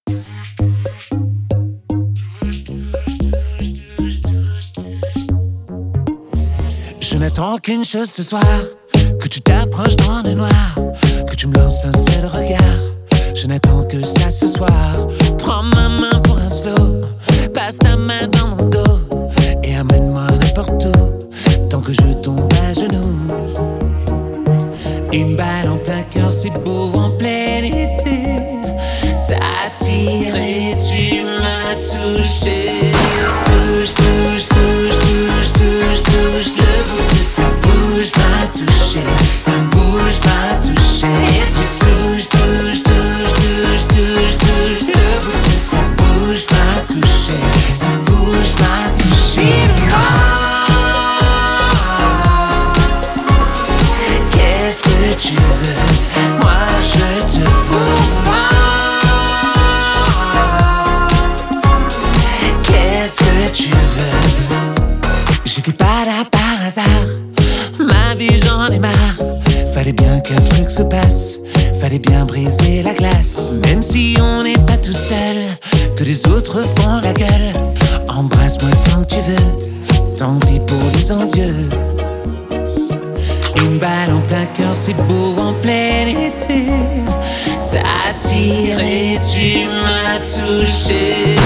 Je n'attends qu'une chose ce soir, que tu t'approches dans le noir, que tu me lances un seul regard. Je n'attends que ça ce soir. Prends ma main pour un slow, passe ta main dans mon dos et amène-moi n'importe où, tant que je tombe à genoux. Une balle en plein cœur, c'est beau en plein été. T'attires et tu m'as touché. Touche, touche, touche, touche, touche, touche. Le bout de ta bouche m'a touché. Ta bouche m'a touché. Et tu touches, touches, touches, touches, touches, touches. Le bout de ta bouche m'a touché. Ta bouche m'a touché. Qu'est-ce que tu veux? Moi je te veux. Qu'est-ce que tu veux? J'étais pas là par hasard. Ma vie j'en ai marre. Fallait bien qu'un truc se passe. Fallait bien briser la glace. Même si on n'est pas tout seul, que les autres font la gueule. Embrasse-moi tant que tu veux. Tant pis pour les envieux. Une balle en plein cœur, c'est beau en plein été. T'attires et tu m'as touché.